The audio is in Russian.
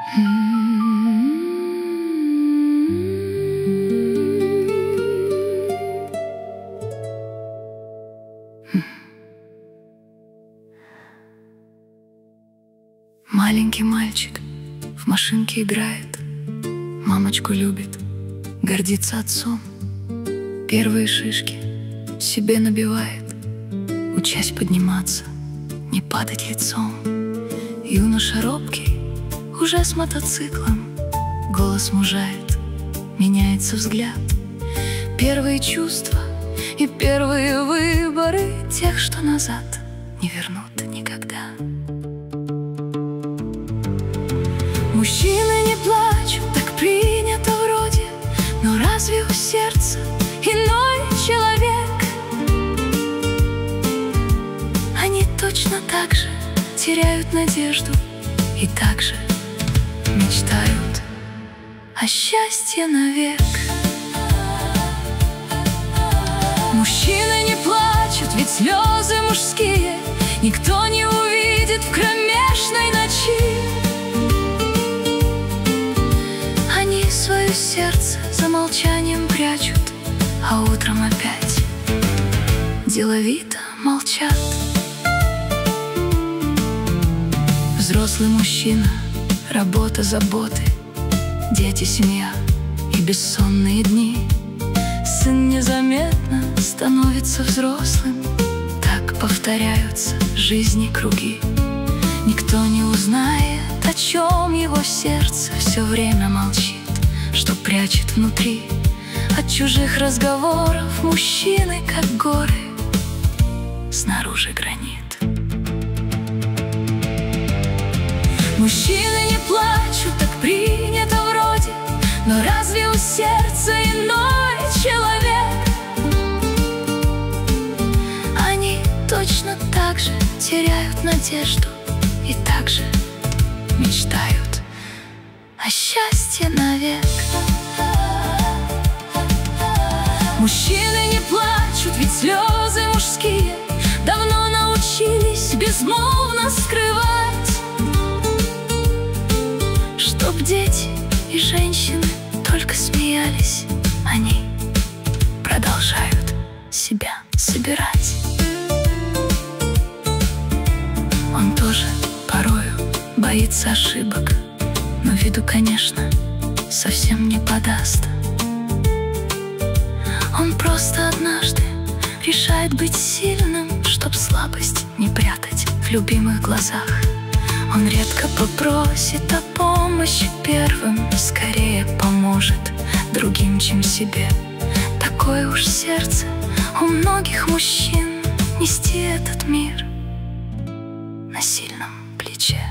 Маленький мальчик в машинке играет, мамочку любит, гордится отцом. Первые шишки себе набивает, учась подниматься, не падать лицом. Юноша робкий, уже с мотоциклом, голос мужает, меняется взгляд. Первые чувства и первые выборы тех, что назад не вернут никогда. Мужчины не плачут, так принято вроде, но разве у сердца иной человек? Они точно так же теряют надежду и так же мечтают о счастье навек. Мужчины не плачут, ведь слезы мужские никто не увидит в кромешной ночи. Они свое сердце за молчанием прячут, а утром опять деловито молчат. Взрослый мужчина, работа, заботы, дети, семья и бессонные дни. Сын незаметно становится взрослым, так повторяются жизни круги. Никто не узнает, о чем его сердце все время молчит, что прячет внутри. От чужих разговоров мужчины, как горы, снаружи гранит. Мужчины не плачут, так принято вроде, но разве у сердца иной человек? Они точно так же теряют надежду и так же мечтают о счастье навек. Мужчины не плачут, ведь слезы мужские давно научились безмолвно скрывать, чтоб дети и женщины только смеялись. Они продолжают себя собирать. Он тоже порою боится ошибок, но виду, конечно, совсем не подаст. Он просто однажды решает быть сильным, чтоб слабость не прятать в любимых глазах. Он редко попросит о помощи первым, скорее поможет другим, чем себе. Такое уж сердце у многих мужчин — нести этот мир на сильном плече.